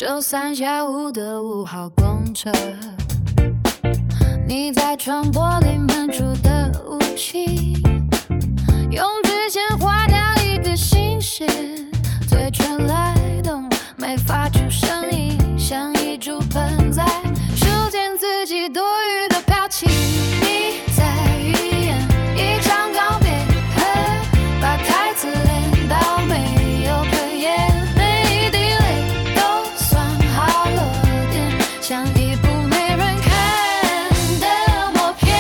3下午的5号公车，你在窗玻璃漫出的雾气，用纸先划掉一个心事，嘴唇来动，没发出声音，像一株盆栽，书写自己多余的表情。你在预演一场告别，把台词练到没有可言，每一滴泪都算好了点，像一部没人看的默片。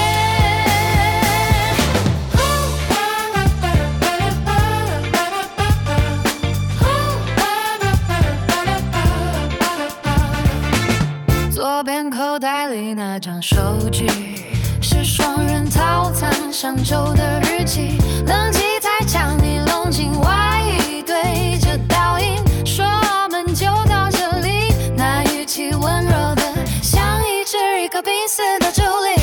左边口袋里那张收据是双人套餐上周的日记，冷气才将你拢进外衣，对着倒影说我们就到这里，那语气温柔的像一只一个濒死的朱莉。